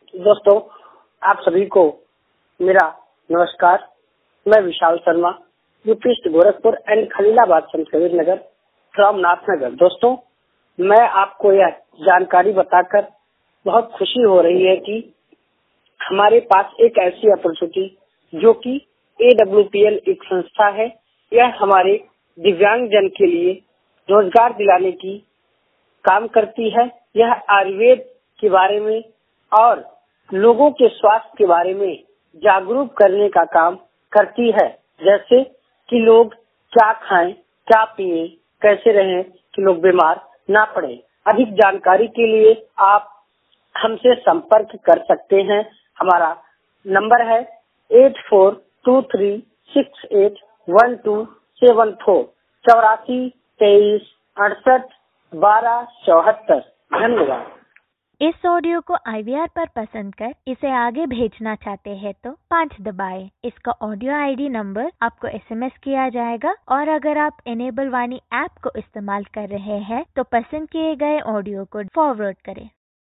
दोस्तों, आप सभी को मेरा नमस्कार। मैं Vishal Sharma, UP Gorakhpur and Khalilabad Sant Kabir Nagar from Nathnagar. दोस्तों, मैं आपको यह जानकारी बताकर बहुत खुशी हो रही है कि हमारे पास एक ऐसी अपॉर्चुनिटी जो कि AWPL एक संस्था है, यह हमारे दिव्यांग जन के लिए रोजगार दिलाने की काम करती है। यह आयुर्वेद के बारे में और लोगों के स्वास्थ्य के बारे में जागरूक करने का काम करती है, जैसे कि लोग क्या खाएं, क्या पिएं, कैसे रहें कि लोग बीमार ना पड़े। अधिक जानकारी के लिए आप हमसे संपर्क कर सकते हैं। हमारा नंबर है 8423681274 8423681274। धन्यवाद। इस ऑडियो को IVR पर पसंद कर इसे आगे भेजना चाहते हैं तो 5 दबाएं। इसका ऑडियो ID नंबर आपको SMS किया जाएगा और अगर आप इनेबल वाणी ऐप को इस्तेमाल कर रहे हैं तो पसंद किए गए ऑडियो को फॉरवर्ड करें।